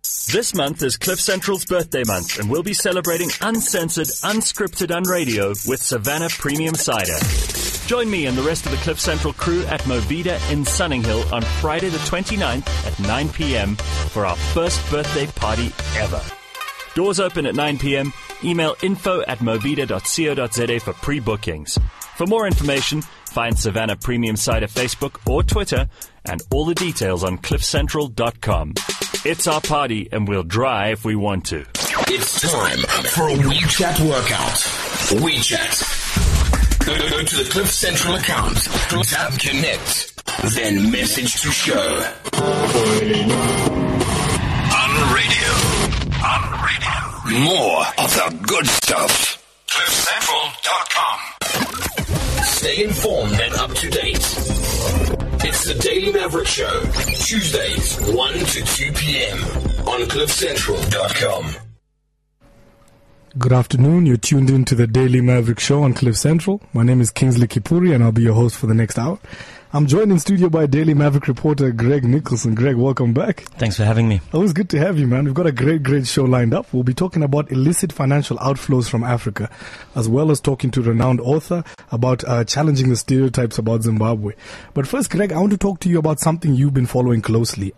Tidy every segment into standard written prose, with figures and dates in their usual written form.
This month is Cliff Central's birthday month, and we'll be celebrating uncensored, unscripted, unradio with Savannah Premium Cider. Join me and the rest of the Cliff Central crew at Movida in Sunninghill on Friday the 29th at 9 p.m. for our first birthday party ever. Doors open at 9 p.m. Email info@movida.co.za for pre-bookings. For more information, find Savannah Premium Cider Facebook or Twitter, and all the details on cliffcentral.com. It's our party, and we'll dry if we want to. It's time for a WeChat workout. WeChat. Go to the Cliff Central account, tap connect, then message to show. On radio. More of the good stuff. CliffCentral.com. Stay informed and up to date. It's the Daily Maverick Show, Tuesdays, 1 to 2 p.m. on CliffCentral.com. Good afternoon. You're tuned in to the Daily Maverick Show on Cliff Central. My name is Kingsley Kipuri, and I'll be your host for the next hour. I'm joined in studio by Daily Maverick reporter Greg Nicholson. Greg, welcome back. Thanks for having me. Always good to have you, man. We've got a great show lined up. We'll be talking about illicit financial outflows from Africa, as well as talking to renowned author about challenging the stereotypes about Zimbabwe. But first, Greg, I want to talk to you about something you've been following closely.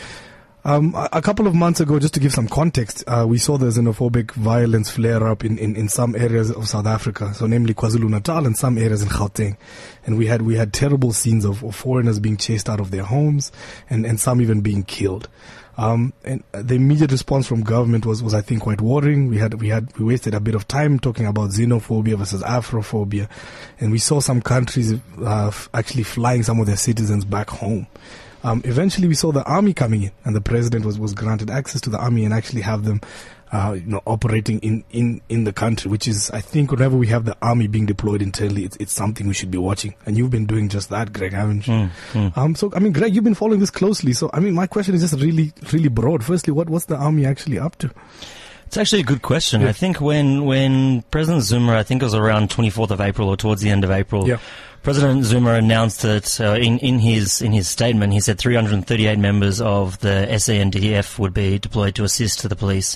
A couple of months ago, just to give some context, we saw the xenophobic violence flare up in some areas of South Africa, so namely KwaZulu-Natal and some areas in Gauteng. And we had terrible scenes of foreigners being chased out of their homes and some even being killed. And the immediate response from government was I think quite worrying. We wasted a bit of time talking about xenophobia versus Afrophobia, and we saw some countries actually flying some of their citizens back home. Eventually we saw the army coming in, and the president was granted access to the army and actually have them, operating in the country, which is, I think, whenever we have the army being deployed internally, it's something we should be watching. And you've been doing just that, Greg, haven't you? So, Greg, you've been following this closely. So, my question is just really broad. Firstly, what's the army actually up to? It's actually a good question. Yeah. I think when President Zuma, I think it was around 24th of April or towards the end of April, President Zuma announced that in his statement, he said 338 members of the SANDF would be deployed to assist the police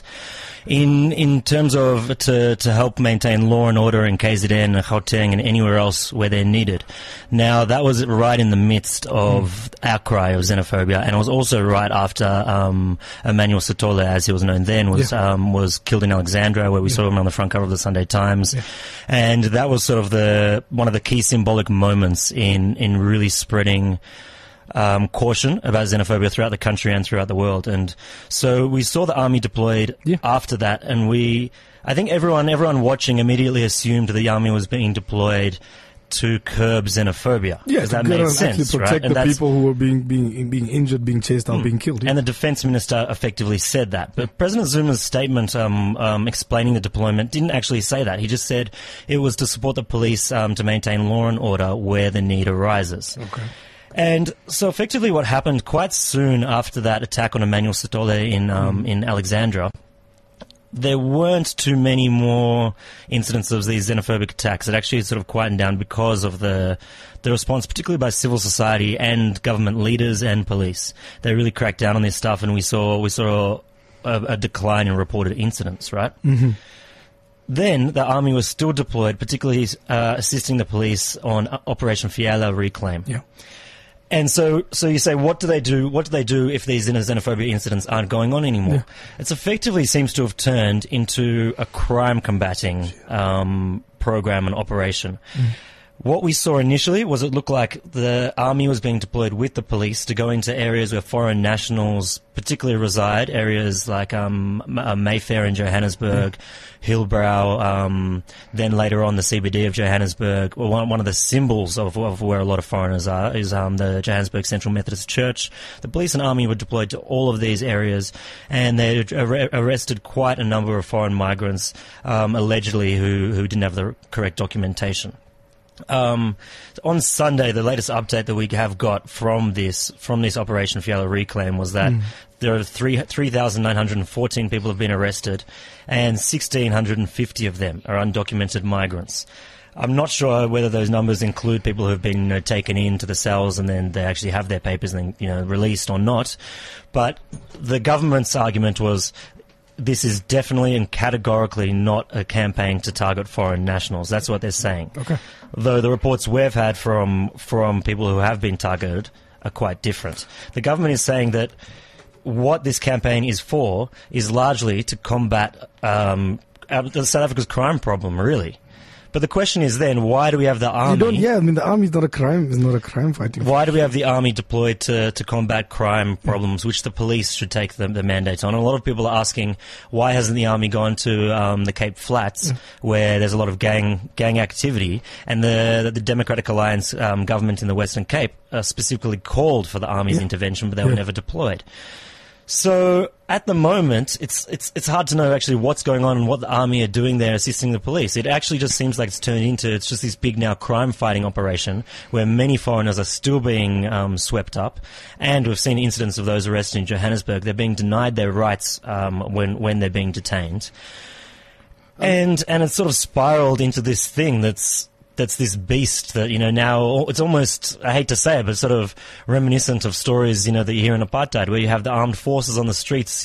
in terms of to help maintain law and order in KZN, Gauteng, and anywhere else where they're needed. Now, that was right in the midst of outcry of xenophobia, and it was also right after Emmanuel Sithole, as he was known then, was killed in Alexandria, where we saw him on the front cover of the Sunday Times. And that was sort of one of the key symbolic moments in really spreading caution about xenophobia throughout the country and throughout the world. And so we saw the army deployed after that, and I think everyone watching immediately assumed the army was being deployed to curb xenophobia. Yeah, that made sense, actually protect the people who were being injured, being chased out, being killed. And the defense minister effectively said that. But President Zuma's statement explaining the deployment didn't actually say that. He just said it was to support the police to maintain law and order where the need arises. Okay. And so effectively what happened quite soon after that attack on Emmanuel Sithole in Alexandria, there weren't too many more incidents of these xenophobic attacks. It actually sort of quietened down because of the response, particularly by civil society and government leaders and police. They really cracked down on this stuff, and we saw a decline in reported incidents, right? Mm-hmm. Then the army was still deployed, particularly assisting the police on Operation Fiala Reclaim. Yeah. And so you say, what do they do? What do they do if these xenophobia incidents aren't going on anymore? Yeah. It's effectively seems to have turned into a crime combating program and operation. What we saw initially was it looked like the army was being deployed with the police to go into areas where foreign nationals particularly reside, areas like Mayfair in Johannesburg, Hillbrow, then later on the CBD of Johannesburg. Well, one of the symbols of where a lot of foreigners are is the Johannesburg Central Methodist Church. The police and army were deployed to all of these areas, and they arrested quite a number of foreign migrants, allegedly who didn't have the correct documentation. On Sunday, the latest update that we have got from this Operation Fiala Reclaim was that there are 3,914 people have been arrested, and 1,650 of them are undocumented migrants. I'm not sure whether those numbers include people who have been taken into the cells and then they actually have their papers and then released or not. But the government's argument was this is definitely and categorically not a campaign to target foreign nationals. That's what they're saying. Okay. Though the reports we've had from people who have been targeted are quite different. The government is saying that what this campaign is for is largely to combat South Africa's crime problem, really. But the question is then, why do we have the army? The army is not a crime. It's not a crime fighting. Why do we have the army deployed to combat crime problems, which the police should take the mandate on? And a lot of people are asking, why hasn't the army gone to the Cape Flats, where there's a lot of gang activity, and the Democratic Alliance government in the Western Cape specifically called for the army's intervention, but they were never deployed. So at the moment, it's hard to know actually what's going on and what the army are doing there assisting the police. It actually just seems like it's just this big now crime-fighting operation where many foreigners are still being swept up, and we've seen incidents of those arrested in Johannesburg. They're being denied their rights when they're being detained, and it's sort of spiraled into this thing that's this beast that, now it's almost, I hate to say it, but sort of reminiscent of stories, that you hear in apartheid, where you have the armed forces on the streets,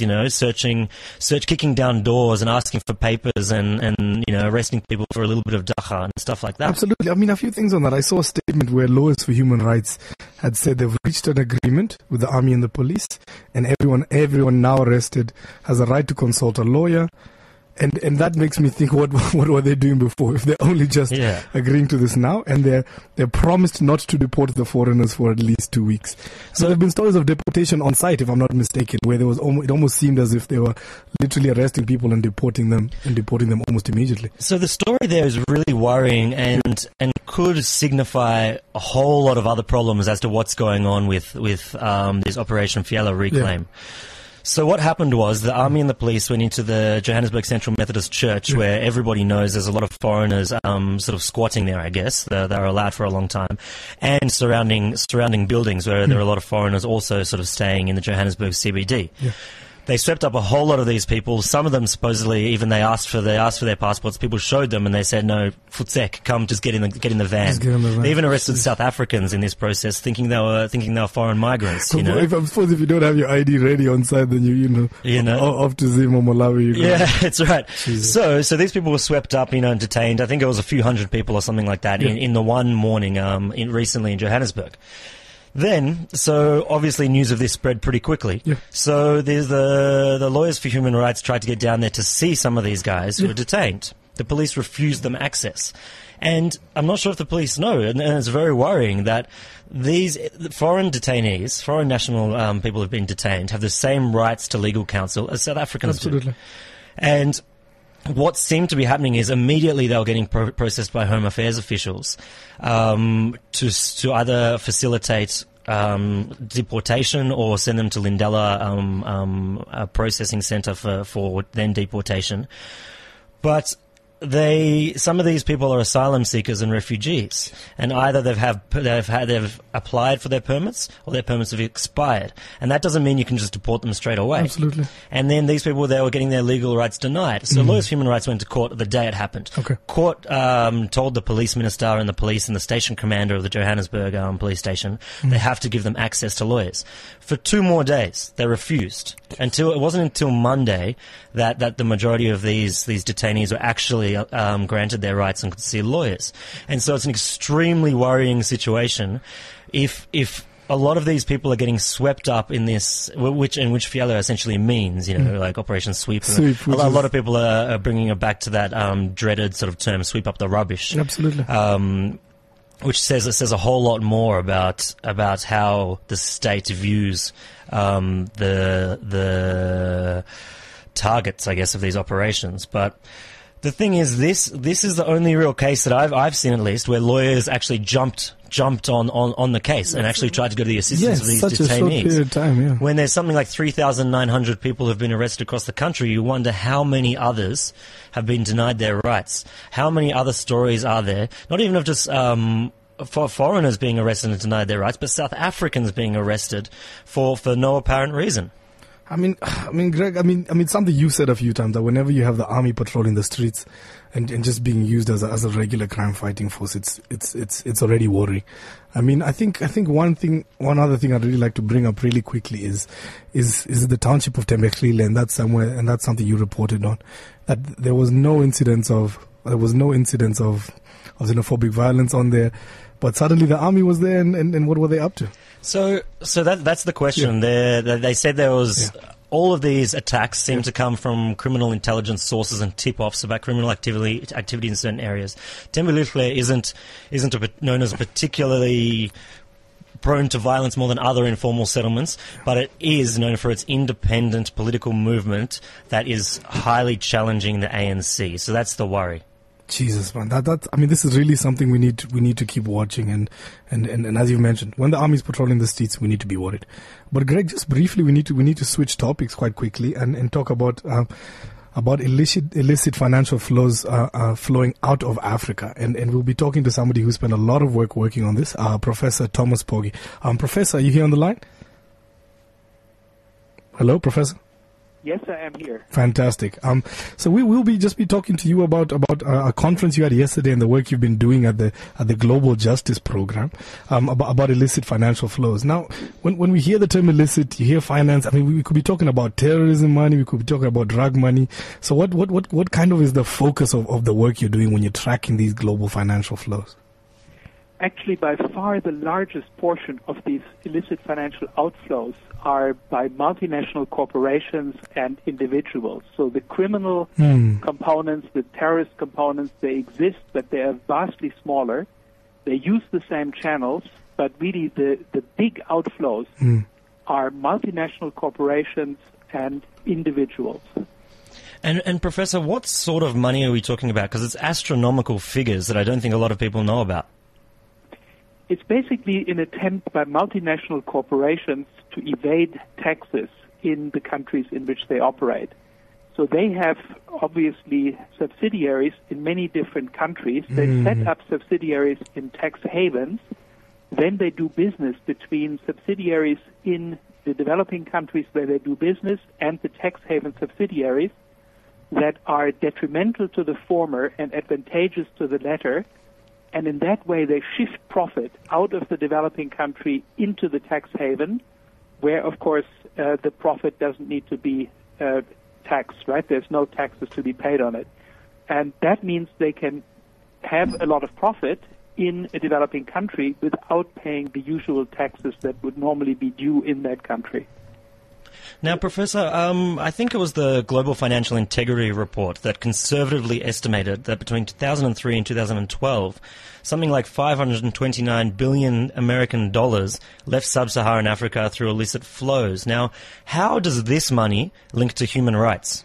kicking down doors and asking for papers and arresting people for a little bit of dacha and stuff like that. Absolutely. I mean, a few things on that. I saw a statement where Lawyers for Human Rights had said they've reached an agreement with the army and the police, and everyone now arrested has a right to consult a lawyer. And that makes me think, what were they doing before? If they're only just agreeing to this now, and they're promised not to deport the foreigners for at least 2 weeks. So there have been stories of deportation on site, if I'm not mistaken, where there was it almost seemed as if they were literally arresting people and deporting them almost immediately. So the story there is really worrying and could signify a whole lot of other problems as to what's going on with this Operation Fiela Reclaim. Yeah. So what happened was the army and the police went into the Johannesburg Central Methodist Church, where everybody knows there's a lot of foreigners sort of squatting there, I guess. They're allowed for a long time. And surrounding buildings where there are a lot of foreigners also sort of staying in the Johannesburg CBD. Yeah. They swept up a whole lot of these people. Some of them supposedly even they asked for their passports. People showed them and they said, "No, Futsek, come, just get in the van." They even arrested South Africans in this process, thinking they were foreign migrants. I suppose if you don't have your ID ready on site, then you know off to Zim or Malawi. Yeah, that's right. Jesus. So these people were swept up, and detained. I think it was a few hundred people or something like that in the one morning recently in Johannesburg. Then, so obviously news of this spread pretty quickly. Yeah. So there's the Lawyers for Human Rights tried to get down there to see some of these guys who were detained. The police refused them access. And I'm not sure if the police know, and it's very worrying that these foreign detainees, foreign national people who've been detained, have the same rights to legal counsel as South Africans do. And what seemed to be happening is immediately they were getting processed by Home Affairs officials to either facilitate deportation or send them to Lindela, a processing centre for then deportation. But some of these people are asylum seekers and refugees, and either they've applied for their permits or their permits have expired, and that doesn't mean you can just deport them straight away. Absolutely. And then these people, they were getting their legal rights denied. So Lawyers for Human Rights went to court the day it happened. Okay. Court told the police minister and the police and the station commander of the Johannesburg police station they have to give them access to lawyers. For 2 more days, they refused. It wasn't until Monday that the majority of these detainees were actually granted their rights and could see lawyers. And so it's an extremely worrying situation if a lot of these people are getting swept up in this, which Fiela essentially means, like Operation Sweep. A lot of people are bringing it back to that dreaded sort of term, sweep up the rubbish. Absolutely. Which says a whole lot more about how the state views the targets, I guess, of these operations. But the thing is, this is the only real case that I've seen, at least, where lawyers actually jumped on the case and actually tried to go to the assistance of these detainees. A short period of time, When there's something like 3,900 people who have been arrested across the country, you wonder how many others have been denied their rights. How many other stories are there? Not even of just for foreigners being arrested and denied their rights, but South Africans being arrested for no apparent reason. I mean, Greg, something you said a few times, that whenever you have the army patrolling the streets and just being used as a regular crime fighting force, it's already worrying. I mean, I think one other thing I'd really like to bring up really quickly is the township of Thembekile, and that's something you reported on, that there was no incidents of xenophobic violence on there, but suddenly the army was there, and what were they up to? So that's the question. Yeah. They said there was all of these attacks seem to come from criminal intelligence sources and tip-offs about criminal activity in certain areas. Thembekile isn't known as particularly prone to violence more than other informal settlements, but it is known for its independent political movement that is highly challenging the ANC. So that's the worry. Jesus, man, this is really something we need to keep watching, and as you mentioned, when the army's patrolling the streets, we need to be worried. But Greg, just briefly, we need to switch topics quite quickly and talk about illicit financial flows flowing out of Africa, and we'll be talking to somebody who spent a lot of work working on this, Professor Thomas Pogge. Professor, are you here on the line? Hello, Professor. Yes, I am here. Fantastic. So we will be talking to you about a conference you had yesterday and the work you've been doing at the Global Justice Program about illicit financial flows. Now, when we hear the term illicit, you hear finance. I mean, we could be talking about terrorism money. We could be talking about drug money. So what kind of is the focus of the work you're doing when you're tracking these global financial flows? Actually, by far the largest portion of these illicit financial outflows are by multinational corporations and individuals. So the criminal components, the terrorist components, they exist, but they are vastly smaller. They use the same channels, but really the big outflows are multinational corporations and individuals. And Professor, what sort of money are we talking about? Because it's astronomical figures that I don't think a lot of people know about. It's basically an attempt by multinational corporations to evade taxes in the countries in which they operate. So they have, obviously, subsidiaries in many different countries. They set up subsidiaries in tax havens. Then they do business between subsidiaries in the developing countries where they do business and the tax haven subsidiaries that are detrimental to the former and advantageous to the latter. And in that way, they shift profit out of the developing country into the tax haven, where, of course, the profit doesn't need to be taxed, right? There's no taxes to be paid on it. And that means they can have a lot of profit in a developing country without paying the usual taxes that would normally be due in that country. Now, Professor, I think it was the Global Financial Integrity Report that conservatively estimated that between 2003 and 2012, something like 529 billion American dollars left sub-Saharan Africa through illicit flows. Now, how does this money link to human rights?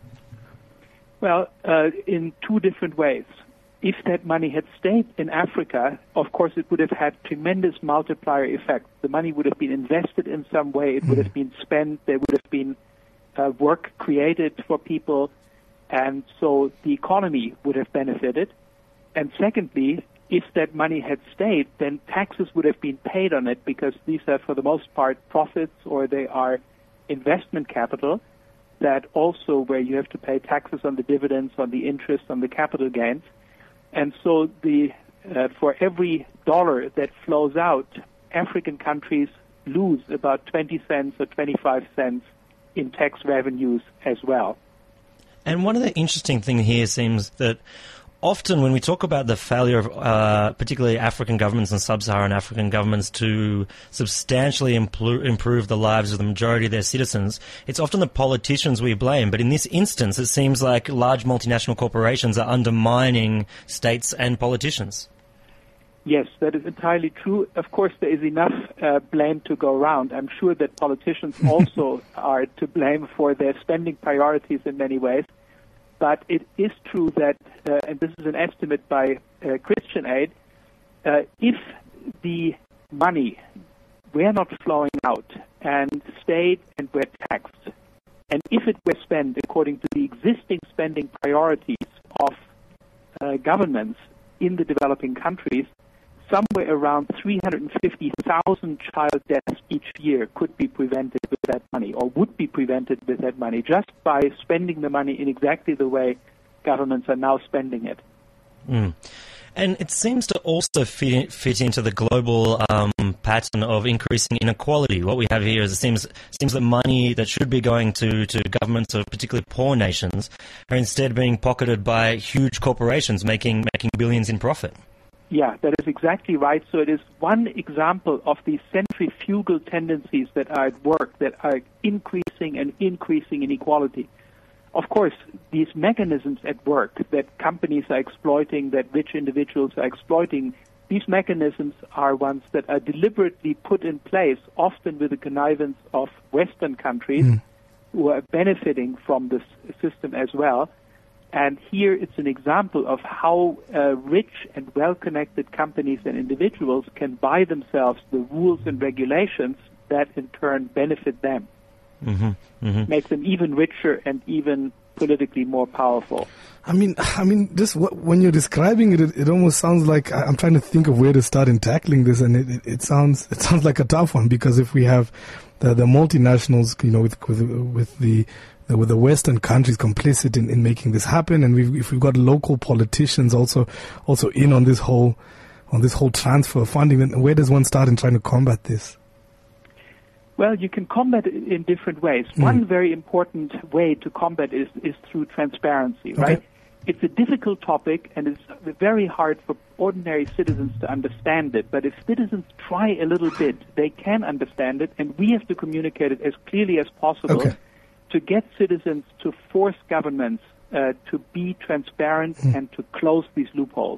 Well, in two different ways. If that money had stayed in Africa, of course, it would have had tremendous multiplier effect. The money would have been invested in some way. It would have been spent. There would have been work created for people. And so the economy would have benefited. And secondly, if that money had stayed, then taxes would have been paid on it because these are, for the most part, profits or they are investment capital that also where you have to pay taxes on the dividends, on the interest, on the capital gains. And so for every dollar that flows out, African countries lose about 20 cents or 25 cents in tax revenues as well. And one of the interesting things here seems that often when we talk about the failure of particularly African governments and sub-Saharan African governments to substantially improve the lives of the majority of their citizens, it's often the politicians we blame. But in this instance, it seems like large multinational corporations are undermining states and politicians. Yes, that is entirely true. Of course, there is enough blame to go around. I'm sure that politicians also are to blame for their spending priorities in many ways. But it is true that, and this is an estimate by Christian Aid, if the money were not flowing out and stayed and were taxed, and if it were spent according to the existing spending priorities of governments in the developing countries, somewhere around 350,000 child deaths each year could be prevented with that money, or would be prevented with that money, just by spending the money in exactly the way governments are now spending it. Mm. And it seems to also fit into the global pattern of increasing inequality. What we have here is it seems that money that should be going to governments of particularly poor nations are instead being pocketed by huge corporations making billions in profit. Yeah, that is exactly right. So it is one example of these centrifugal tendencies that are at work, that are increasing inequality. Of course, these mechanisms at work that companies are exploiting, that rich individuals are exploiting, these mechanisms are ones that are deliberately put in place, often with the connivance of Western countries who are benefiting from this system as well. And here it's an example of how rich and well-connected companies and individuals can buy themselves the rules and regulations that in turn benefit them. Make them even richer and even politically more powerful. I mean, just when you're describing it, it almost sounds like I'm trying to think of where to start in tackling this, and it sounds like a tough one, because if we have the multinationals, with the Western countries complicit in making this happen, and if we've got local politicians also in on this whole transfer of funding, then where does one start in trying to combat this? Well, you can combat it in different ways. One very important way to combat is through transparency, right? Okay. It's a difficult topic, and it's very hard for ordinary citizens to understand it. But if citizens try a little bit, they can understand it, and we have to communicate it as clearly as possible to get citizens to force governments to be transparent and to close these loopholes.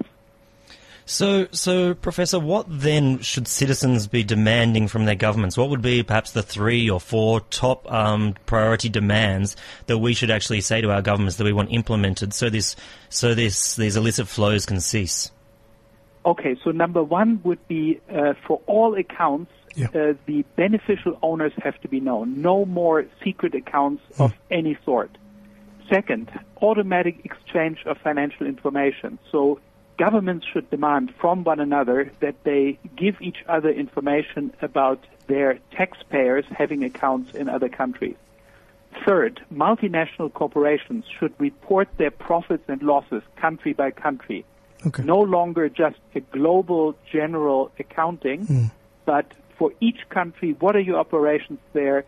So, Professor, what then should citizens be demanding from their governments? What would be perhaps the 3 or 4 top priority demands that we should actually say to our governments that we want implemented so these illicit flows can cease? Okay, so number 1 would be for all accounts, the beneficial owners have to be known. No more secret accounts of any sort. Second, automatic exchange of financial information. So governments should demand from one another that they give each other information about their taxpayers having accounts in other countries. Third, multinational corporations should report their profits and losses country by country. Okay. No longer just a global general accounting, but for each country, what are your operations there?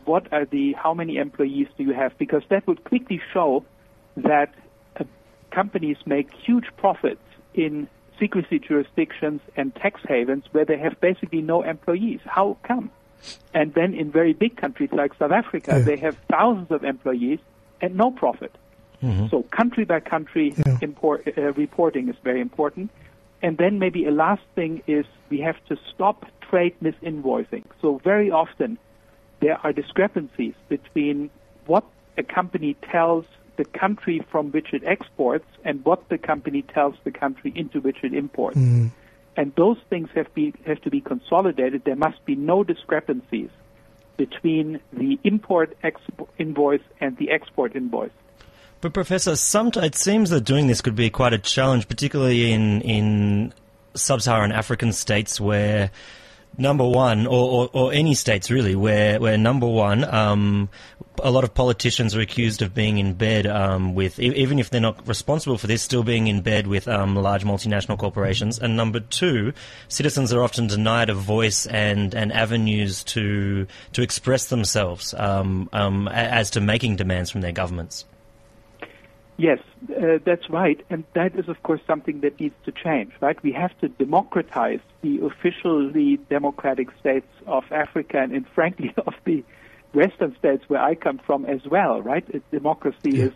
How many employees do you have? Because that would quickly show that companies make huge profits in secrecy jurisdictions and tax havens where they have basically no employees. How come? And then in very big countries like South Africa, they have thousands of employees and no profit. So country by country reporting is very important. And then maybe a last thing is we have to stop trade misinvoicing. So very often there are discrepancies between what a company tells the country from which it exports and what the company tells the country into which it imports. And those things have to be consolidated. There must be no discrepancies between the import invoice and the export invoice. But Professor, it seems that doing this could be quite a challenge, particularly in sub-Saharan African states where number one, or any states really, where number one, a lot of politicians are accused of being in bed with, even if they're not responsible for this, still being in bed with large multinational corporations. And number two, citizens are often denied a voice and avenues to express themselves as to making demands from their governments. Yes, that's right. And that is, of course, something that needs to change, right? We have to democratize the officially democratic states of Africa and frankly, of the Western states where I come from as well, right? Democracy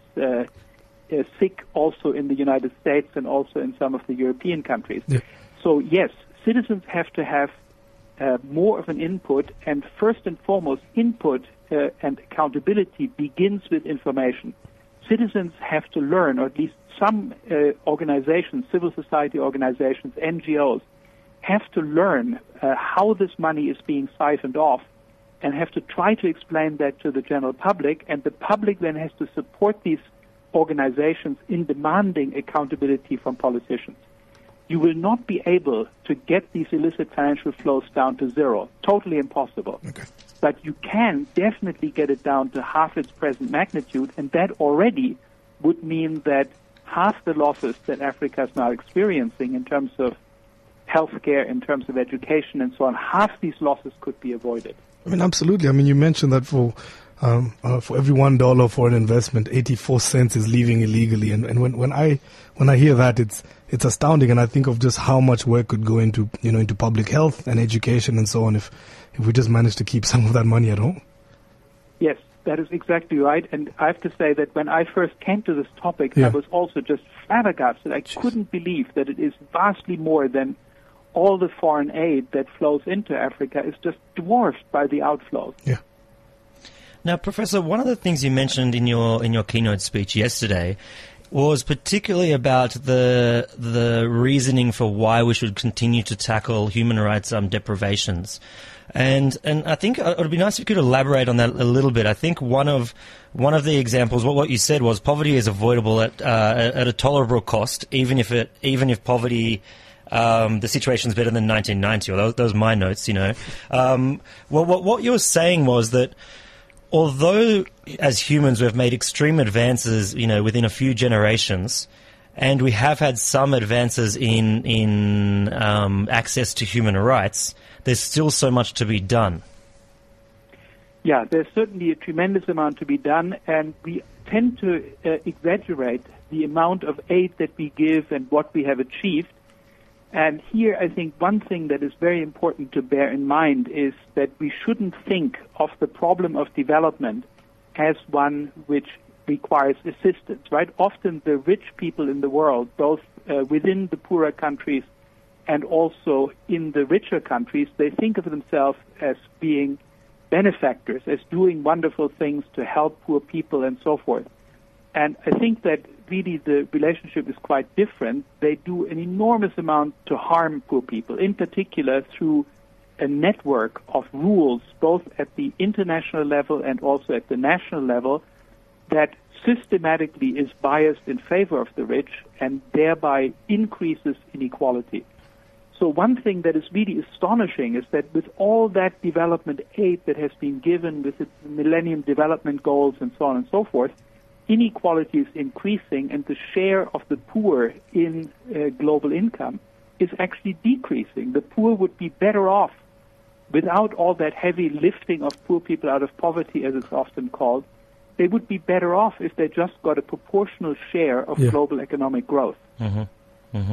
is sick also in the United States and also in some of the European countries. Yeah. So, yes, citizens have to have more of an input, and first and foremost, input and accountability begins with information. Citizens have to learn, or at least some organizations, civil society organizations, NGOs, have to learn how this money is being siphoned off and have to try to explain that to the general public, and the public then has to support these organizations in demanding accountability from politicians. You will not be able to get these illicit financial flows down to zero. Totally impossible. Okay. But you can definitely get it down to half its present magnitude, and that already would mean that half the losses that Africa is now experiencing in terms of healthcare, in terms of education, and so on, half these losses could be avoided. I mean, absolutely. I mean, you mentioned that for every $1 for an investment, 84 cents is leaving illegally, and when I hear that, it's astounding, and I think of just how much work could go into public health and education and so on if we just managed to keep some of that money at home. Yes, that is exactly right. And I have to say that when I first came to this topic, I was also just flabbergasted. I couldn't believe that it is vastly more than all the foreign aid that flows into Africa is just dwarfed by the outflows. Yeah. Now, Professor, one of the things you mentioned in your keynote speech yesterday was particularly about the reasoning for why we should continue to tackle human rights deprivations. And I think it would be nice if you could elaborate on that a little bit. I think one of the examples, what you said was poverty is avoidable at a tolerable cost, even if poverty, the situation's better than 1990. Or those are my notes, what you were saying was that although as humans we've made extreme advances, within a few generations, and we have had some advances in access to human rights, there's still so much to be done. Yeah, there's certainly a tremendous amount to be done, and we tend to exaggerate the amount of aid that we give and what we have achieved. And here I think one thing that is very important to bear in mind is that we shouldn't think of the problem of development as one which requires assistance, right? Often the rich people in the world, both within the poorer countries and also in the richer countries, they think of themselves as being benefactors, as doing wonderful things to help poor people and so forth. And I think that really the relationship is quite different. They do an enormous amount to harm poor people, in particular through a network of rules, both at the international level and also at the national level, that systematically is biased in favor of the rich and thereby increases inequality. So one thing that is really astonishing is that with all that development aid that has been given with the Millennium Development Goals and so on and so forth, inequality is increasing and the share of the poor in global income is actually decreasing. The poor would be better off without all that heavy lifting of poor people out of poverty, as it's often called. They would be better off if they just got a proportional share of global economic growth. Mm-hmm. Mm-hmm.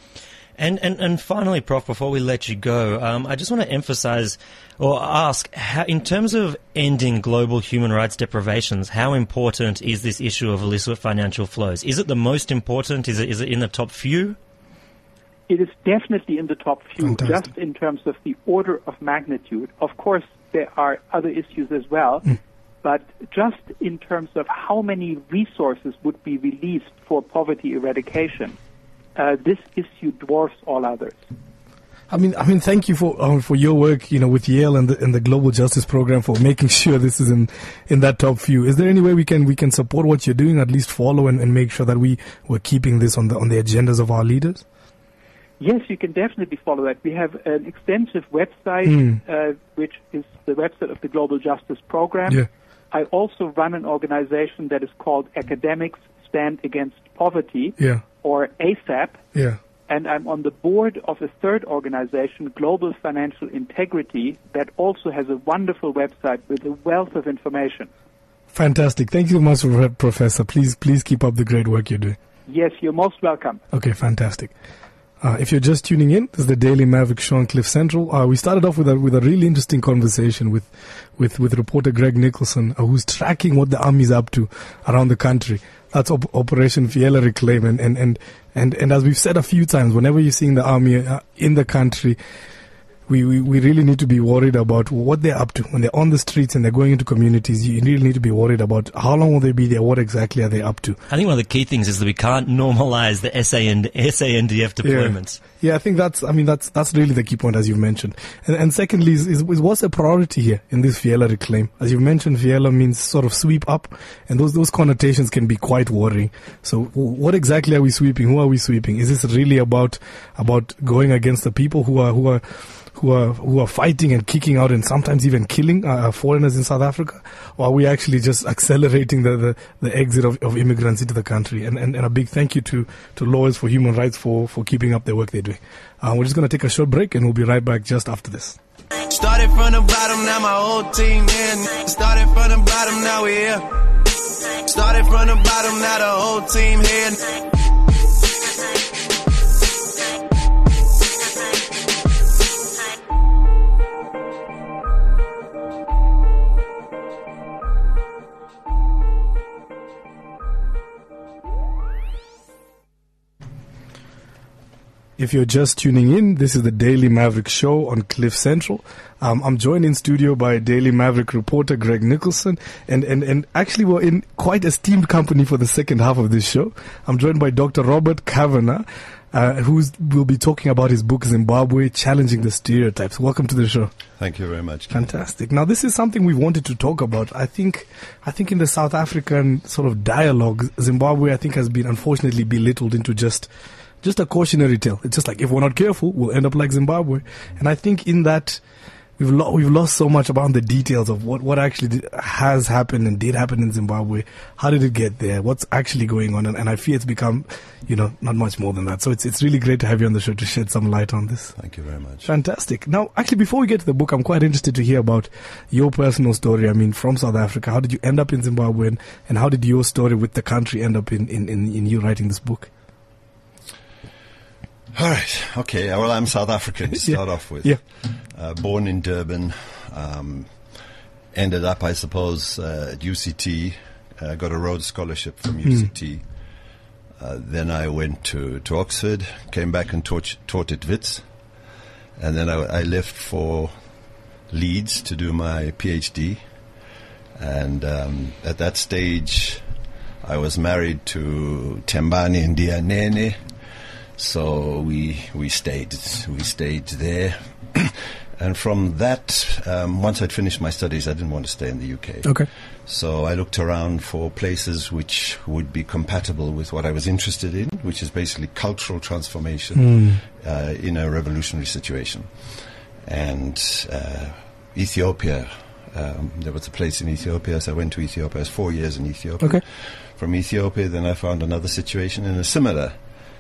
And finally, Prof, before we let you go, I just want to emphasize or ask, how, in terms of ending global human rights deprivations, how important is this issue of illicit financial flows? Is it the most important? Is it in the top few? It is definitely in the top few, Fantastic. Just in terms of the order of magnitude. Of course, there are other issues as well, but just in terms of how many resources would be released for poverty eradication, this issue dwarfs all others. I mean, thank you for your work, with Yale and the Global Justice Program for making sure this is in that top few. Is there any way we can support what you're doing, at least follow and make sure that we're keeping this on the agendas of our leaders? Yes, you can definitely follow that. We have an extensive website, which is the website of the Global Justice Program. Yeah. I also run an organization that is called Academics Stand Against Poverty, or ASAP. Yeah. And I'm on the board of a third organization, Global Financial Integrity, that also has a wonderful website with a wealth of information. Fantastic. Thank you so much, Professor. Please keep up the great work you're doing. Yes, you're most welcome. Okay, fantastic. If you're just tuning in, this is the Daily Maverick show on Cliff Central. We started off with a really interesting conversation with reporter Greg Nicholson, who's tracking what the army's up to around the country. That's Operation Fiela Reclaim, and as we've said a few times, whenever you're seeing the army in the country, we really need to be worried about what they're up to. When they're on the streets and they're going into communities, you really need to be worried about how long will they be there, what exactly are they up to. I think one of the key things is that we can't normalize the SANDF deployments. Yeah, I think that's really the key point, as you've mentioned. And secondly, is what's the priority here in this Fiela reclaim? As you've mentioned, Fiela means sort of sweep up, and those connotations can be quite worrying. So what exactly are we sweeping? Who are we sweeping? Is this really about going against the people who are fighting and kicking out and sometimes even killing foreigners in South Africa? Or are we actually just accelerating the exit of immigrants into the country? And a big thank you to Lawyers for Human Rights for keeping up the work they're doing. We're just going to take a short break and we'll be right back just after this. Started from the bottom, now my whole team in. Started from the bottom, now we're here. Started from the bottom, now the whole team here. If you're just tuning in, this is the Daily Maverick Show on Cliff Central. I'm joined in studio by Daily Maverick reporter Greg Nicholson, and actually we're in quite esteemed company for the second half of this show. I'm joined by Dr. Robert Kavanagh, who will be talking about his book Zimbabwe, Challenging the Stereotypes. Welcome to the show. Thank you very much. Fantastic. Now, this is something we wanted to talk about. I think in the South African sort of dialogue, Zimbabwe, I think, has been unfortunately belittled into just a cautionary tale. It's just like, if we're not careful, we'll end up like Zimbabwe. And I think in that, we've lost so much about the details of what actually has happened and did happen in Zimbabwe. How did it get there? What's actually going on? And I fear it's become, not much more than that. So it's really great to have you on the show to shed some light on this. Thank you very much. Fantastic. Now, actually, before we get to the book, I'm quite interested to hear about your personal story. I mean, from South Africa, how did you end up in Zimbabwe, and how did your story with the country end up in you writing this book? All right. Okay. Well, I'm South African to start off with. Yeah. Born in Durban. Ended up, I suppose, at UCT. Got a Rhodes Scholarship from UCT. Then I went to Oxford. Came back and taught at Wits. And then I left for Leeds to do my PhD. And at that stage, I was married to Tembani and Dianene. So we stayed there, and from that, once I'd finished my studies, I didn't want to stay in the UK. Okay. So I looked around for places which would be compatible with what I was interested in, which is basically cultural transformation in a revolutionary situation. And Ethiopia, there was a place in Ethiopia, so I went to Ethiopia. I was 4 years in Ethiopia. Okay. From Ethiopia, then I found another situation in a similar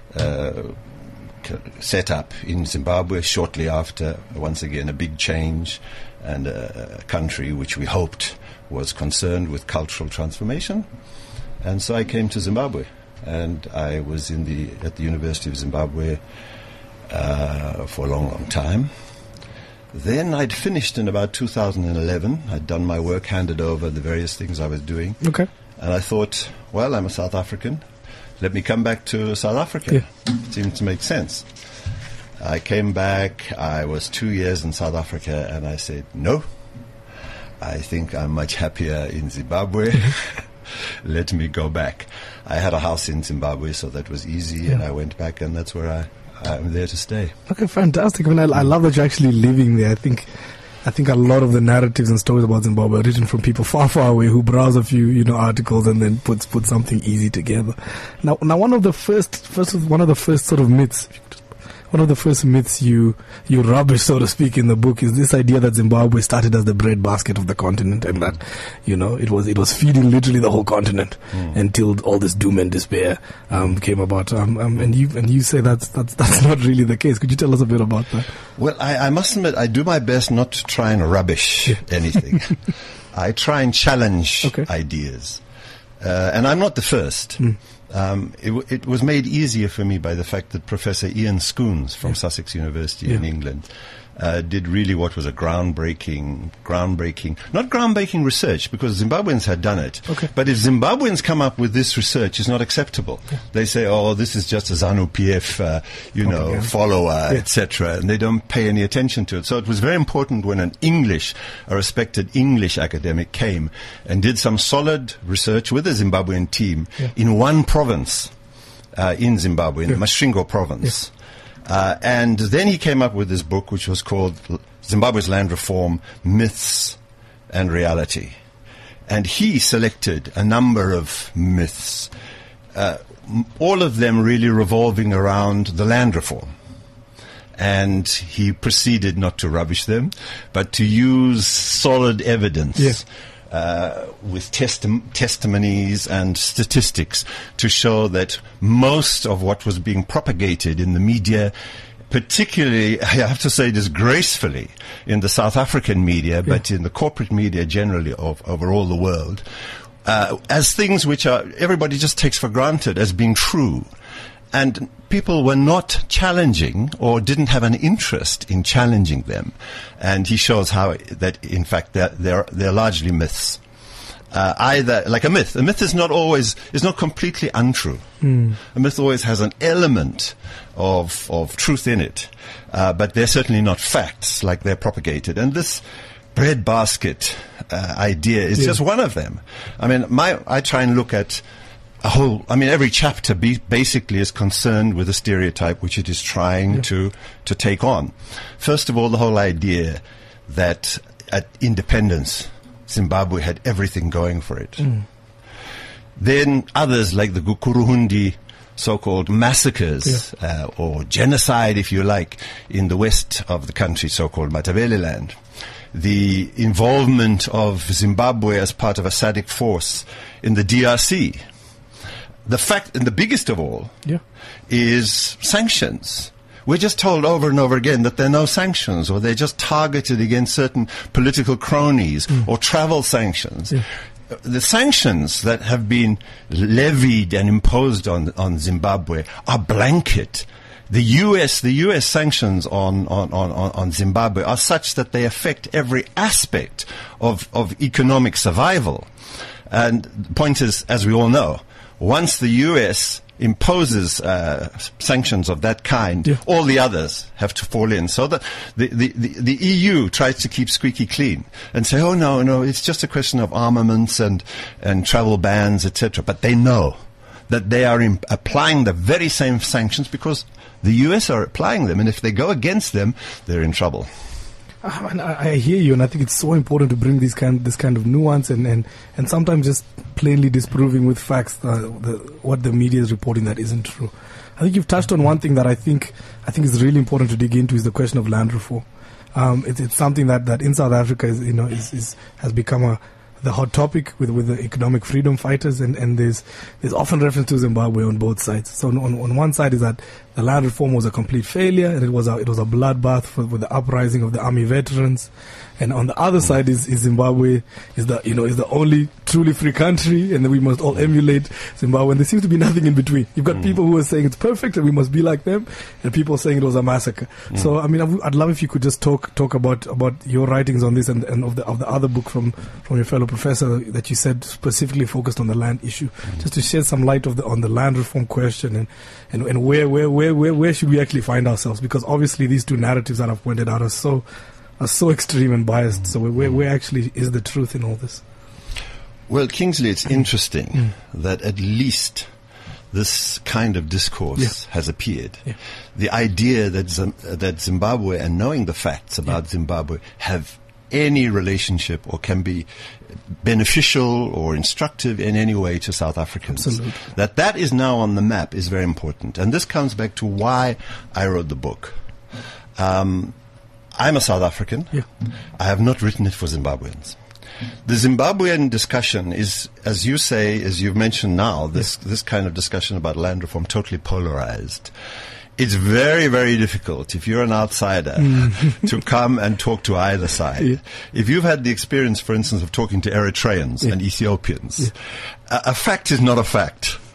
set up in Zimbabwe shortly after, once again, a big change and a country which we hoped was concerned with cultural transformation. And so I came to Zimbabwe, and I was at the University of Zimbabwe for a long, long time. Then I'd finished in about 2011. I'd done my work, handed over the various things I was doing. Okay. And I thought, well, I'm a South African. Let me come back to South Africa. Yeah. It seemed to make sense. I came back. I was 2 years in South Africa, and I said, no, I think I'm much happier in Zimbabwe. Let me go back. I had a house in Zimbabwe, so that was easy, and I went back, and that's where I'm there to stay. Okay, fantastic. I mean, I love that you're actually living there. I think a lot of the narratives and stories about Zimbabwe are written from people far, far away who browse a few, articles and then put something easy together. Now, one of the first sort of myths, one of the first myths you rubbish, so to speak, in the book is this idea that Zimbabwe started as the breadbasket of the continent, and that, it was feeding literally the whole continent until all this doom and despair came about. And you say that's not really the case. Could you tell us a bit about that? Well, I must admit, I do my best not to try and rubbish anything. I try and challenge ideas. And I'm not the first. It was made easier for me by the fact that Professor Ian Scoons from Sussex University in England did really what was a groundbreaking, not groundbreaking research, because Zimbabweans had done it. Okay. But if Zimbabweans come up with this research, it's not acceptable. Yeah. They say, oh, this is just a ZANU-PF, follower, etc., and they don't pay any attention to it. So it was very important when a respected English academic came and did some solid research with a Zimbabwean team in one province in Zimbabwe, in the Masvingo province. And then he came up with this book, which was called Zimbabwe's Land Reform, Myths and Reality. And he selected a number of myths, all of them really revolving around the land reform. And he proceeded not to rubbish them, but to use solid evidence with testimonies and statistics to show that most of what was being propagated in the media, particularly, I have to say disgracefully, in the South African media, but in the corporate media generally over all the world, as things which everybody just takes for granted as being true. And people were not challenging or didn't have an interest in challenging them. And he shows how that, in fact, they're largely myths. Either, like a myth is not completely untrue. A myth always has an element of truth in it. But they're certainly not facts like they're propagated. And this breadbasket idea is just one of them. I mean, I try and look at every chapter basically is concerned with a stereotype which it is trying to take on. First of all, the whole idea that at independence, Zimbabwe had everything going for it. Then others like the Gukuruhundi so-called massacres or genocide, if you like, in the west of the country, so-called Matabele land. The involvement of Zimbabwe as part of a SADC force in the DRC. The fact, and the biggest of all, is sanctions. We're just told over and over again that there are no sanctions, or they're just targeted against certain political cronies, or travel sanctions. The sanctions that have been levied and imposed on Zimbabwe are blanket. The U.S. sanctions on Zimbabwe are such that they affect every aspect of economic survival. And the point is, as we all know, once the U.S. imposes sanctions of that kind, all the others have to fall in. So the EU tries to keep squeaky clean and say, oh, no, it's just a question of armaments and travel bans, etc. But they know that they are applying the very same sanctions because the U.S. are applying them. And if they go against them, they're in trouble. I hear you, and I think it's so important to bring this kind of nuance and sometimes just plainly disproving with facts what the media is reporting that isn't true. I think you've touched on one thing that I think is really important to dig into is the question of land reform. It's something that in South Africa has become the hot topic with the economic freedom fighters, and there's often reference to Zimbabwe on both sides. So on one side is that the land reform was a complete failure, and it was a bloodbath with the uprising of the army veterans. And on the other side is Zimbabwe is the only truly free country, and then we must all emulate Zimbabwe. And there seems to be nothing in between. You've got people who are saying it's perfect and we must be like them, and people saying it was a massacre. So I mean, I'd love if you could just talk about your writings on this and of the other book from your fellow professor that you said specifically focused on the land issue, just to shed some light on the land reform question and where should we actually find ourselves, because obviously these two narratives that I've pointed out are so extreme and biased. So where actually is the truth in all this? Well, Kingsley, it's interesting that at least this kind of discourse has appeared. The idea that Zimbabwe, and knowing the facts about Zimbabwe, have any relationship or can be beneficial or instructive in any way to South Africans. Absolutely. That is now on the map is very important. And this comes back to why I wrote the book. I'm a South African. I have not written it for Zimbabweans. The Zimbabwean discussion is, as you say, as you've mentioned now, this kind of discussion about land reform, totally polarized. It's very, very difficult if you're an outsider to come and talk to either side. If you've had the experience, for instance, of talking to Eritreans and Ethiopians, a fact is not a fact.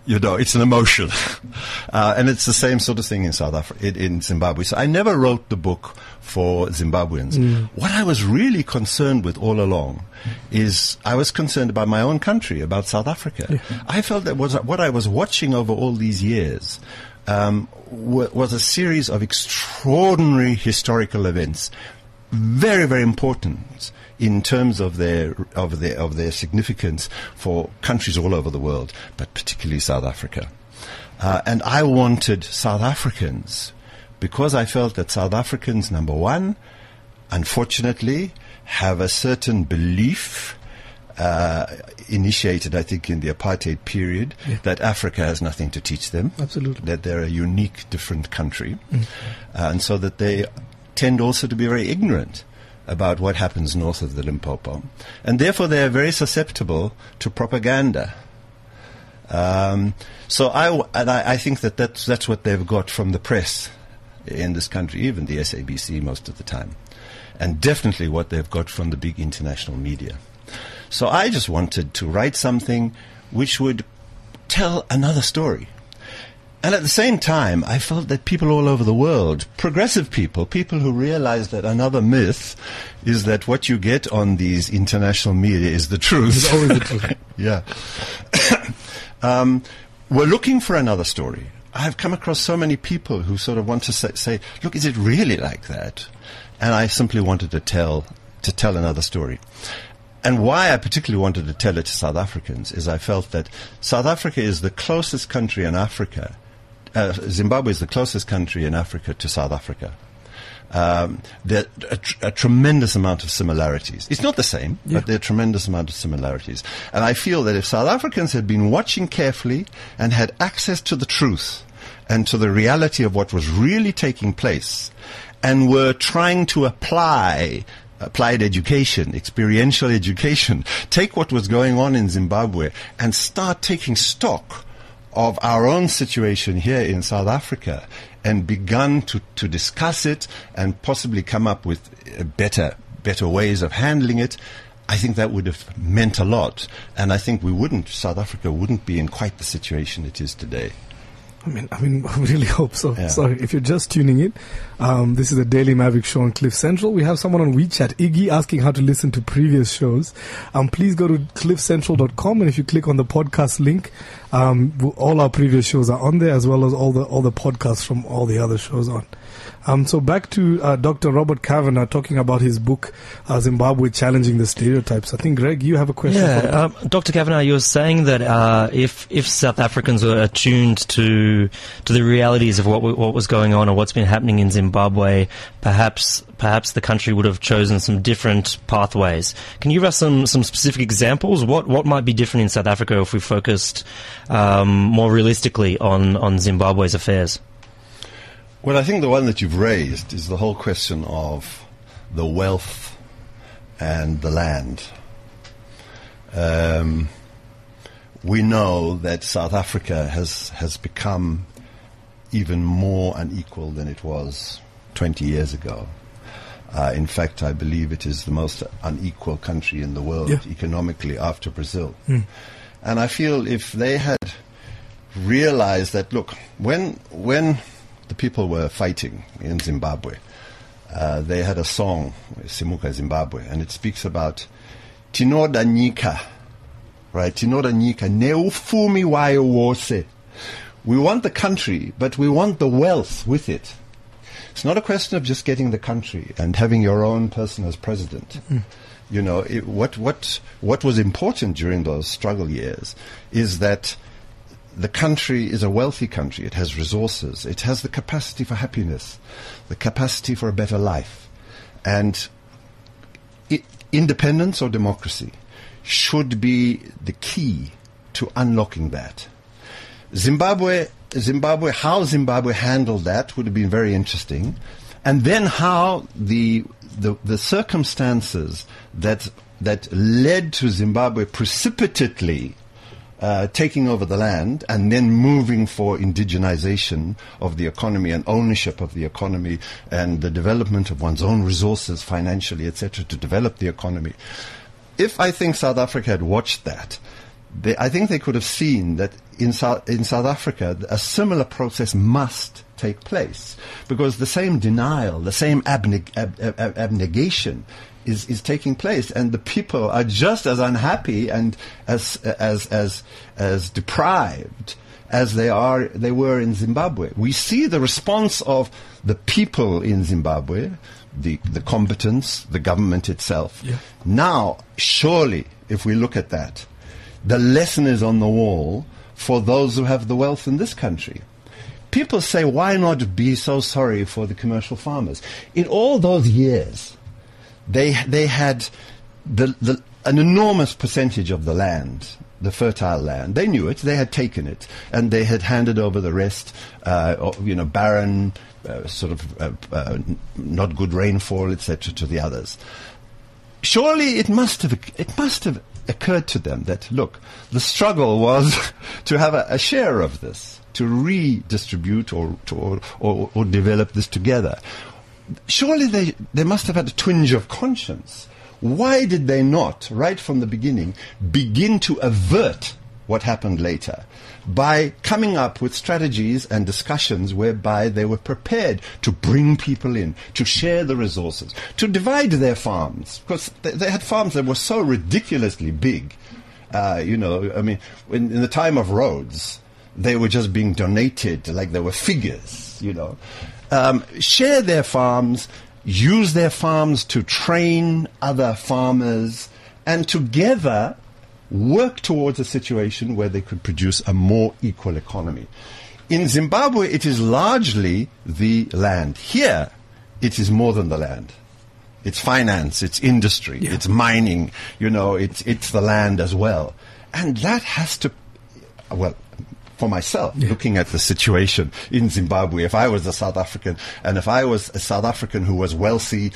It's an emotion. And it's the same sort of thing in in Zimbabwe. So I never wrote the book for Zimbabweans. What I was really concerned with all along is I was concerned about my own country, about South Africa. Yeah. I felt that what I was watching over all these years was a series of extraordinary historical events, very, very important in terms of their significance for countries all over the world, but particularly South Africa. And I wanted South Africans, because I felt that South Africans, number one, unfortunately, have a certain belief, initiated, I think, in the apartheid period, that Africa has nothing to teach them. Absolutely. That they're a unique, different country. And so that they tend also to be very ignorant about what happens north of the Limpopo. And therefore they are very susceptible to propaganda. So I think that's what they've got from the press in this country, even the SABC most of the time. And definitely what they've got from the big international media. So I just wanted to write something which would tell another story. And at the same time, I felt that people all over the world, progressive people who realize that another myth is that what you get on these international media is the truth. It's always the truth. Yeah. We're looking for another story. I've come across so many people who sort of want to say, look, is it really like that? And I simply wanted to tell another story. And why I particularly wanted to tell it to South Africans is I felt that South Africa is the closest country in Africa. Zimbabwe is the closest country in Africa to South Africa. There are a tremendous amount of similarities. It's not the same, but there are a tremendous amount of similarities. And I feel that if South Africans had been watching carefully and had access to the truth and to the reality of what was really taking place, and were trying to applied education, experiential education, take what was going on in Zimbabwe and start taking stock of our own situation here in South Africa and begun to discuss it and possibly come up with better ways of handling it, I think that would have meant a lot. And I think South Africa wouldn't be in quite the situation it is today. I mean, I really hope so. Yeah. Sorry, if you're just tuning in, this is the Daily Maverick Show on Cliff Central. We have someone on WeChat, Iggy, asking how to listen to previous shows. Please go to cliffcentral.com, and if you click on the podcast link, all our previous shows are on there, as well as all the podcasts from all the other shows on. So back to Dr. Robert Kavanagh talking about his book, Zimbabwe Challenging the Stereotypes. I think, Greg, you have a question. Yeah, Dr. Kavanagh, you were saying that if South Africans were attuned to the realities of what was going on or what's been happening in Zimbabwe, perhaps the country would have chosen some different pathways. Can you give us some specific examples? What might be different in South Africa if we focused more realistically on Zimbabwe's affairs? Well, I think the one that you've raised is the whole question of the wealth and the land. We know that South Africa has become even more unequal than it was 20 years ago. In fact, I believe it is the most unequal country in the world economically after Brazil. And I feel if they had realized that, look, when the people were fighting in Zimbabwe, they had a song, Simuka Zimbabwe, and it speaks about Tinoda Nyika, right? Tinoda Nyika, neufumi wayo wose. We want the country, but we want the wealth with it. It's not a question of just getting the country and having your own person as president. You know, what was important during those struggle years is that the country is a wealthy country. It has resources. It has the capacity for happiness, the capacity for a better life. And independence or democracy should be the key to unlocking that. Zimbabwe, how Zimbabwe handled that would have been very interesting. And then how the circumstances that led to Zimbabwe precipitately taking over the land and then moving for indigenization of the economy and ownership of the economy and the development of one's own resources financially, etc., to develop the economy. If I think South Africa had watched that, I think they could have seen that in South Africa, a similar process must take place, because the same denial, the same abnegation is taking place, and the people are just as unhappy and as deprived as they were in Zimbabwe. We see the response of the people in Zimbabwe, the combatants, the government itself. Yeah. Now, surely, if we look at that, the lesson is on the wall for those who have the wealth in this country. People say, why not be so sorry for the commercial farmers? In all those years, they had an enormous percentage of the land, the fertile land. They knew it. They had taken it, and they had handed over the rest, barren, not good rainfall, etc., to the others. Surely it must have occurred to them that, look, the struggle was to have a share of this, to redistribute or develop this together. Surely they must have had a twinge of conscience. Why did they not, right from the beginning, begin to avert what happened later by coming up with strategies and discussions whereby they were prepared to bring people in, to share the resources, to divide their farms? Because they had farms that were so ridiculously big. In the time of Rhodes, they were just being donated like they were figures, share their farms, use their farms to train other farmers, and together work towards a situation where they could produce a more equal economy. In Zimbabwe, it is largely the land. Here, it is more than the land. It's finance, it's industry, it's mining, it's the land as well. And that has to, for myself, looking at the situation in Zimbabwe, if I was a South African, and if I was a South African who was wealthy,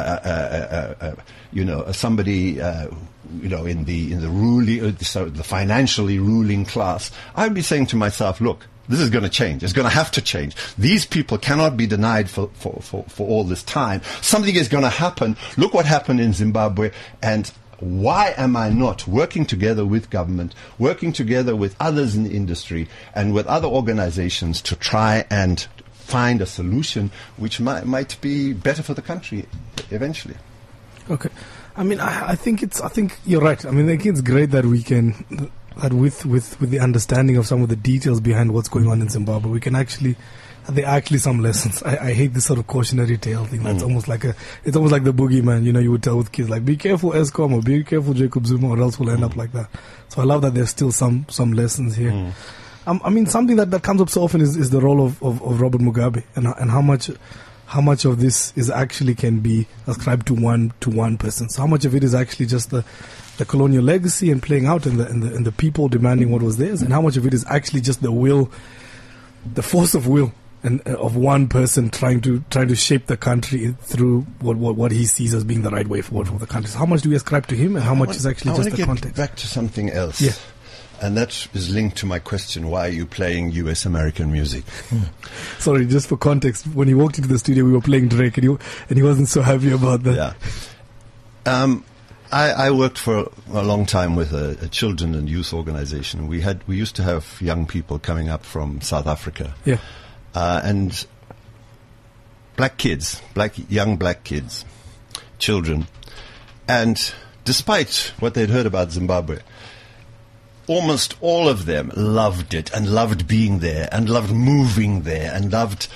somebody, in the ruling, the financially ruling class, I'd be saying to myself, look, this is going to change. It's going to have to change. These people cannot be denied for all this time. Something is going to happen. Look what happened in Zimbabwe, and why am I not working together with government, working together with others in the industry and with other organizations to try and find a solution which might be better for the country eventually? Okay. I think you're right. I think it's great that we can, that with the understanding of some of the details behind what's going on in Zimbabwe, we can actually, there are actually some lessons. I hate this sort of cautionary tale thing. That's almost like it's almost like the boogeyman, you would tell with kids, like, be careful Eskom, or be careful Jacob Zuma, or else we'll end up like that. So I love that there's still some lessons here. Something that comes up so often is the role of Robert Mugabe, and how much of this is actually can be ascribed to one person. So how much of it is actually just the colonial legacy and playing out in the people demanding what was theirs, and how much of it is actually just the will, the force of will, and of one person trying to shape the country through what he sees as being the right way forward for the country. So how much do we ascribe to him, and how much is actually just the context? Back to something else. Yeah. And that is linked to my question, why are you playing US American music? Sorry, just for context, when he walked into the studio, we were playing Drake, and he wasn't so happy about that. Yeah. I worked for a long time with a children and youth organization. We used to have young people coming up from South Africa. Yeah. And young black kids, children. And despite what they'd heard about Zimbabwe, almost all of them loved it and loved being there and loved moving there and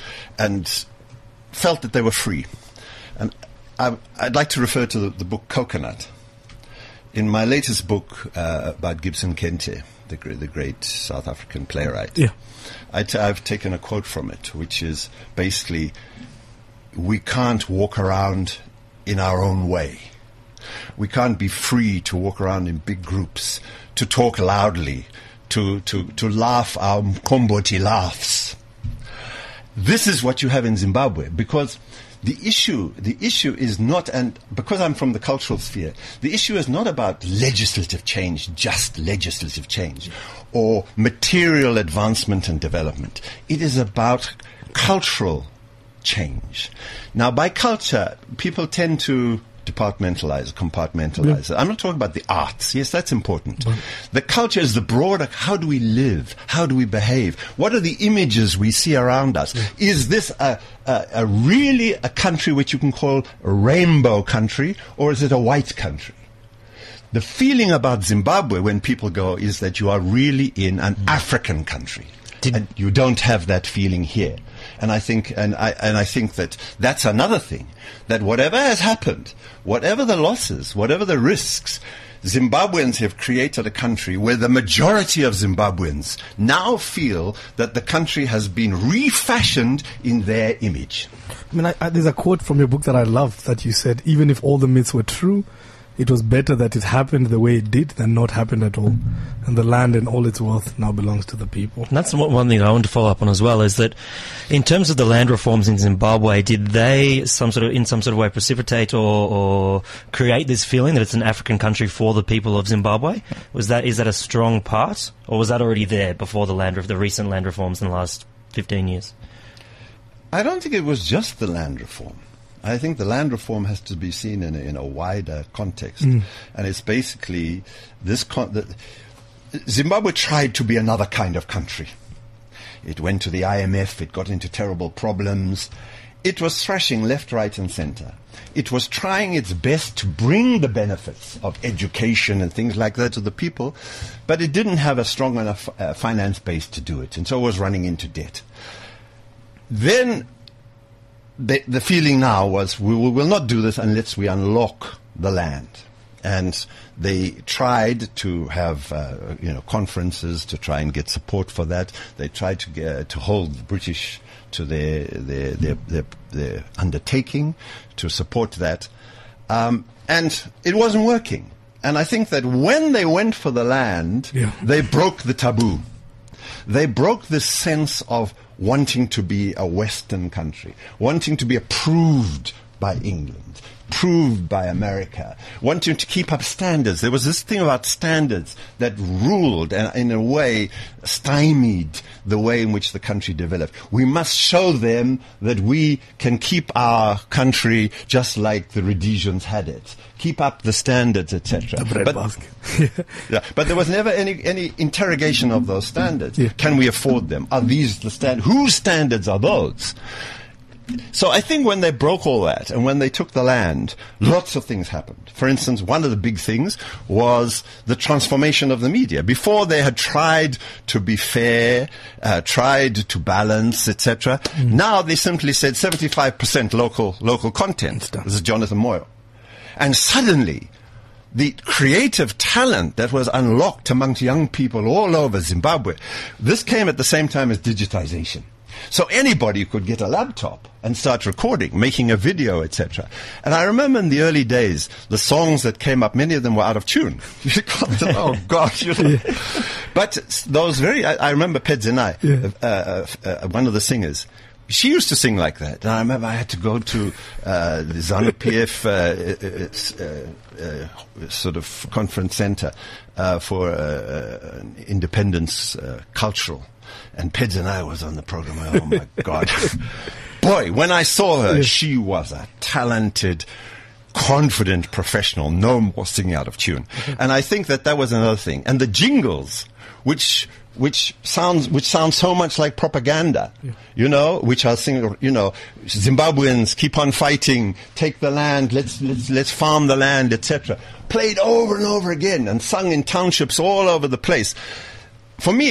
felt that they were free. And I'd like to refer to the book Coconut. In my latest book about Gibson Kente, the great South African playwright, I've taken a quote from it, which is basically, we can't walk around in our own way. We can't be free to walk around in big groups, to talk loudly, to laugh our Mkomboti laughs. This is what you have in Zimbabwe, because the issue is not, and because I'm from the cultural sphere, the issue is not about legislative change, just legislative change, or material advancement and development. It is about cultural change. Now, by culture, people tend to compartmentalize it. I'm not talking about the arts. Yes, that's important. The culture is the broader, how do we live? How do we behave? What are the images we see around us? Is this a really a country which you can call a rainbow country, or is it a white country? The feeling about Zimbabwe when people go is that you are really in an African country. And you don't have that feeling here. And I think that that's another thing, that whatever has happened, whatever the losses, whatever the risks, Zimbabweans have created a country where the majority of Zimbabweans now feel that the country has been refashioned in their image. I mean, there's a quote from your book that I love that you said, even if all the myths were true, it was better that it happened the way it did than not happen at all. And the land and all its wealth now belongs to the people. And that's one thing I want to follow up on as well, is that in terms of the land reforms in Zimbabwe, did they in some sort of way precipitate or create this feeling that it's an African country for the people of Zimbabwe? Is that a strong part, or was that already there before the recent land reforms in the last 15 years? I don't think it was just the land reform. I think the land reform has to be seen in a wider context. And it's basically Zimbabwe tried to be another kind of country. It went to the IMF, it got into terrible problems. It was thrashing left, right and center. It was trying its best to bring the benefits of education and things like that to the people, but it didn't have a strong enough finance base to do it, and so it was running into debt. Then the feeling now was, we will not do this unless we unlock the land. And they tried to have conferences to try and get support for that. They tried to hold the British to their undertaking to support that. And it wasn't working. And I think that when they went for the land, they broke the taboo. They broke this sense of wanting to be a Western country, wanting to be approved by England, approved by America, wanting to keep up standards. There was this thing about standards that ruled and in a way stymied the way in which the country developed. We must show them that we can keep our country just like the Rhodesians had it. Keep up the standards, etc. But there was never any interrogation of those standards. Can we afford them? Are these the standards? Whose standards are those? So I think when they broke all that and when they took the land, lots of things happened. For instance, one of the big things was the transformation of the media. Before they had tried to be fair, tried to balance, etc. Now they simply said 75% local content. This is Jonathan Moyo. And suddenly, the creative talent that was unlocked amongst young people all over Zimbabwe, this came at the same time as digitization. So anybody could get a laptop and start recording, making a video, etc. And I remember in the early days, the songs that came up, many of them were out of tune. Oh, gosh. But those I remember Pedzenai, one of the singers. She used to sing like that. And I remember I had to go to the ZANU-PF sort of conference center for an independence cultural. And Pedzenai was on the program. Oh, my God. Boy, when I saw her, she was a talented, confident professional, no more singing out of tune. And I think that was another thing. And the jingles, which sounds so much like propaganda, which are singing, Zimbabweans keep on fighting, take the land, let's farm the land, etc. Played over and over again and sung in townships all over the place. For me,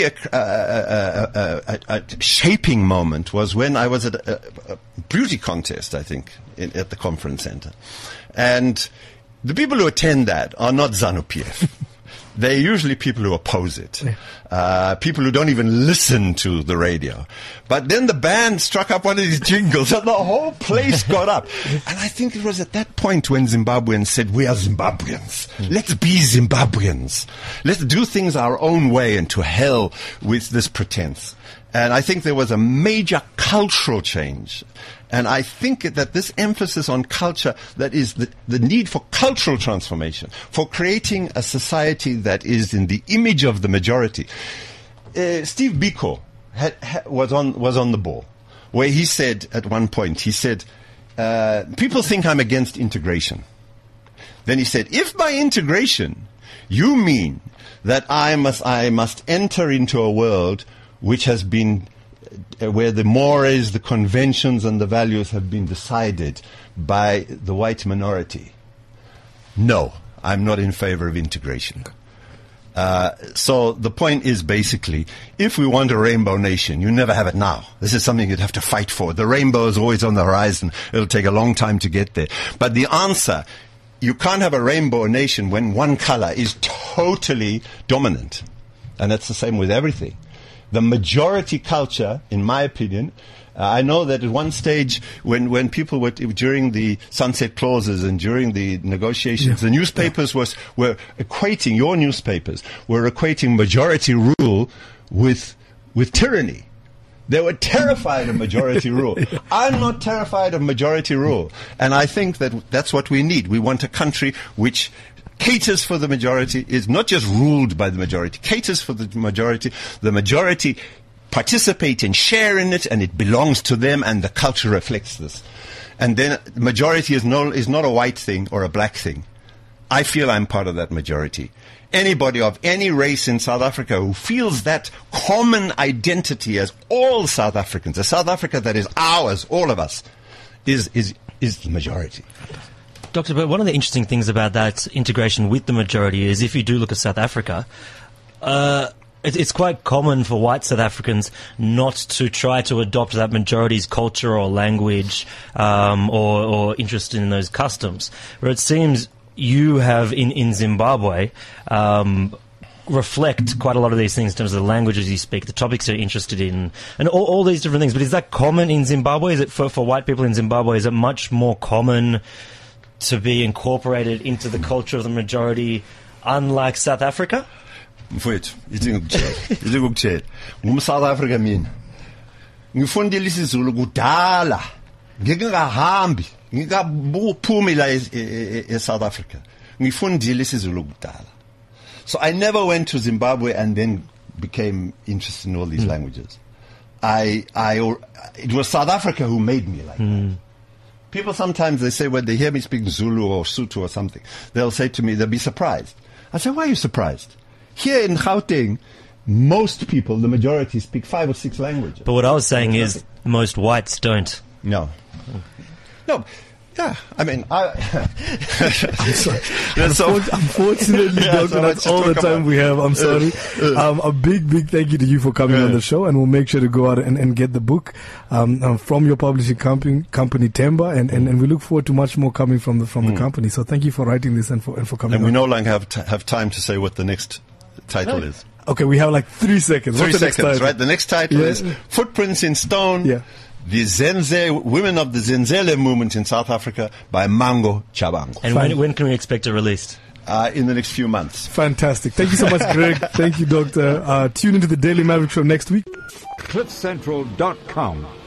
a shaping moment was when I was at a beauty contest, I think, at the conference center. And the people who attend that are not ZANU-PF. They're usually people who oppose it, people who don't even listen to the radio. But then the band struck up one of these jingles and the whole place got up. And I think it was at that point when Zimbabweans said, we are Zimbabweans. Let's be Zimbabweans. Let's do things our own way and to hell with this pretense. And I think there was a major cultural change. And I think that this emphasis on culture, that is the need for cultural transformation, for creating a society that is in the image of the majority. Steve Biko was on the ball, where he said at one point, people think I'm against integration. Then he said, if by integration you mean that I must enter into a world which has been, where the mores, the conventions and the values have been decided by the white minority, no, I'm not in favor of integration. So the point is basically, if we want a rainbow nation, you never have it now. This is something you'd have to fight for. The rainbow is always on the horizon. It'll take a long time to get there. But the answer, you can't have a rainbow nation when one color is totally dominant. And that's the same with everything. The majority culture, in my opinion, I know that at one stage when people were, during the sunset clauses and during the negotiations, the newspapers were equating, your newspapers were equating majority rule with tyranny. They were terrified of majority rule. I'm not terrified of majority rule. And I think that that's what we need. We want a country which caters for the majority, is not just ruled by the majority, caters for the majority. The majority participate and share in it, and it belongs to them, and the culture reflects this. And then the majority is not a white thing or a black thing. I feel I'm part of that majority. Anybody of any race in South Africa who feels that common identity as all South Africans, a South Africa that is ours, all of us, is the majority. Dr. But one of the interesting things about that integration with the majority is, if you do look at South Africa, it's quite common for white South Africans not to try to adopt that majority's culture or language or interest in those customs. Where it seems you have in Zimbabwe reflect quite a lot of these things in terms of the languages you speak, the topics you're interested in, and all these different things. But is that common in Zimbabwe? Is it for white people in Zimbabwe, is it much more common to be incorporated into the culture of the majority, unlike South Africa? Mfowethu, ngikutshela South Africa mina ngifundile isiZulu kudala ngingakahambi ngikaphumi la eSouth Africa ngifundile isiZulu kudala. So I never went to Zimbabwe and then became interested in all these languages. It was South Africa who made me like that. People sometimes, they say, when they hear me speak Zulu or Sotho or something, they'll say to me, they'll be surprised. I say, why are you surprised? Here in Gauteng, most people, the majority, speak 5 or 6 languages. But what I was saying is most whites don't. No. No. Yeah, I mean, I'm sorry. Unfortunately, Doctor, that's all the time we have. I'm sorry. A big thank you to you for coming on the show, and we'll make sure to go out and get the book from your publishing company Temba, and we look forward to much more coming from the company. So thank you for writing this and for coming. And we no longer have time to say what the next title is. Okay, we have like 3 seconds. 3 seconds, right? The next title is Footprints in Stone. Yeah. The Women of the Zenzele Movement in South Africa by Mango Chabango. And when can we expect it released? In the next few months. Fantastic. Thank you so much, Greg. Thank you, Doctor. Tune into the Daily Maverick Show next week. CliffCentral.com